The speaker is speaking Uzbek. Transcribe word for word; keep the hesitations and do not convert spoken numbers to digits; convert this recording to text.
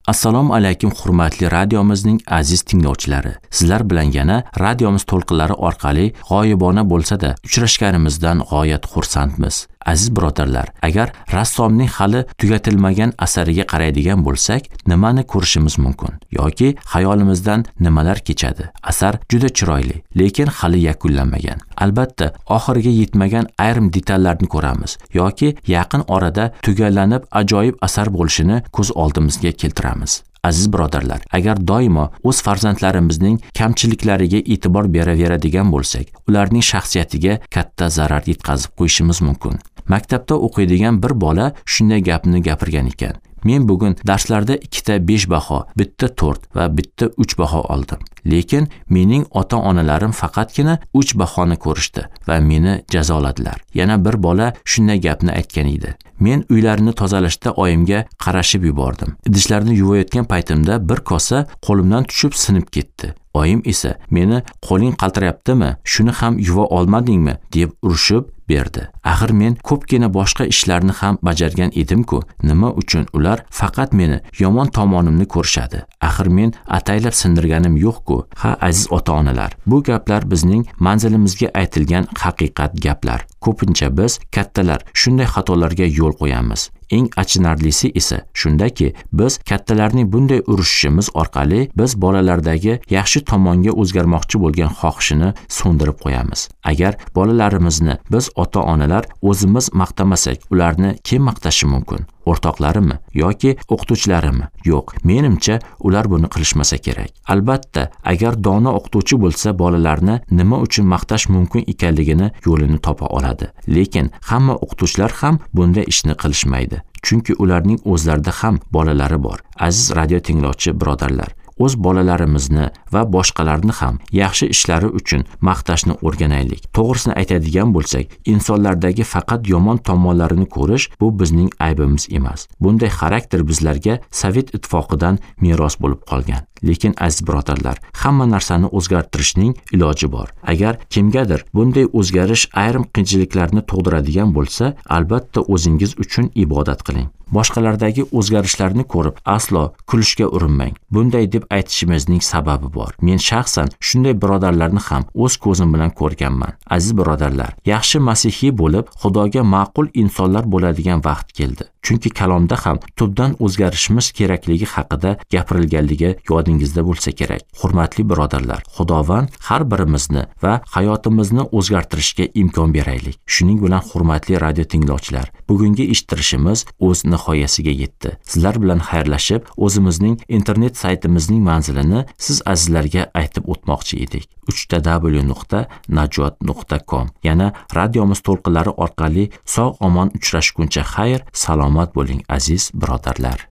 Assalomu alaykum hurmatli radiomizning aziz tinglovchilari. Sizlar bilan yana radiomiz to'lqinlari orqali g'oyibona bo'lsa-da uchrashganimizdan g'oyat xursandmiz. Aziz birodarlar, agar rassomning hali tugatilmagan asariga qaraydigan bo'lsak, nimani ko'rishimiz mumkin yoki xayolimizdan nimalar kechadi? Asar juda chiroyli, lekin hali yakunlanmagan. Albatta, oxiriga yetmagan ayrim detallarni ko'ramiz yoki yaqin orada tugallanib ajoyib asar bo'lishini ko'z oldimizga keltiramiz. Aziz birodarlar, agar doimo o'z farzandlarimizning kamchiliklariga e'tibor beraveradigan bo'lsak, ularning shaxsiyatiga katta zarar yetkazib qo'yishimiz mumkin. Maktabda o'qiydigan bir bola shunday gapni gapirgan ekan. Men bugun darslarda ikkita besh baho, bitta to'rt va bitta uch baho oldim. Lekin mening ota-onalarim faqatgina uch bahoni ko'rishdi va meni jazoladilar. Yana bir bola shunday gapni aytgan edi. Men uylarini tozalashda oyimga qarashib yubordim. Idishlarni yuvayotgan paytimda bir kosa qo'limdan tushib sinib ketdi. Oyim esa meni qo'ling qaltirayaptimi, shuni ham yuva olmadingmi deb urishib berdi. Axir men ko'pgina boshqa ishlarni ham bajargan edim-ku, nima uchun ular faqat meni yomon tomonimni ko'rishadi? Axir men ataylab sindirganim yo'q-ku. Ha, aziz ota-onalar, bu gaplar bizning manzilimizga aytilgan haqiqat gaplar. Ko'pincha biz kattalar shunday xatolarga yo'l qo'yamiz. Eng achinarlisi esa shundaki, biz kattalarning bunday urishishimiz orqali biz bolalardagi yaxshi tomonga o'zgarmoqchi bo'lgan xohishini so'ndirib qo'yamiz. Agar bolalarimizni biz ota-onalar o'zimiz maqtamasak, ularni kim maqtashi mumkin? O'rtoqlarimi yoki o'qituvchilarimi? Yo'q, menimcha ular buni qilishmasa kerak. Albatta, agar dono o'qituvchi bo'lsa, bolalarni nima uchun maqtash mumkin ekanligini yo'lini topa oladi. Lekin hamma o'qituvchilar ham bunday ishni qilishmaydi. Chunki ularning o'zlarida ham bolalari bor. Aziz radio tinglovchi birodarlar, o'z bolalarimizni va boshqalarni ham yaxshi ishlari uchun maqtashni o'rganaylik. To'g'risini aytadigan bo'lsak, insonlardagi faqat yomon tomonlarini ko'rish bu bizning aybimiz emas. Bunday xarakter bizlarga Sovet ittifoqidan meros bo'lib qolgan. Lekin aziz birodarlar, hamma narsani o'zgartirishning iloji bor. Agar kimgadir bunday o'zgarish ayrim qiyinchiliklarni tug'diradigan bo'lsa, albatta o'zingiz uchun ibodat qiling. Boshqalardagi o'zgarishlarni ko'rib aslo kulishga urinmang. Bunday deb aytishimizning sababi bor. Men shaxsan shunday birodarlarni ham o'z ko'zim bilan ko'rganman. Aziz birodarlar, yaxshi masihiy bo'lib, Xudoga ma'qul insonlar bo'ladigan vaqt keldi. Chunki kalomda ham tubdan o'zgarishimiz kerakligi haqida gapirilganligi yodingizda bo'lsa kerak. Hurmatli birodarlar, Xudovand har birimizni va hayotimizni o'zgartirishga imkon beraylik. Shuning bilan hurmatli radio tinglovchilar, bugungi eshittirishimiz o'z nihoyasiga yetdi. Sizlar bilan xayrlashib, o'zimizning internet saytimizning manzilini siz azizlarga aytib o'tmoqchi edik. uch w w nuqta najot nuqta com. Yana radiomiz to'lqinlari orqali sog' omon uchrashguncha xayr, salomat bo'ling aziz birodarlar.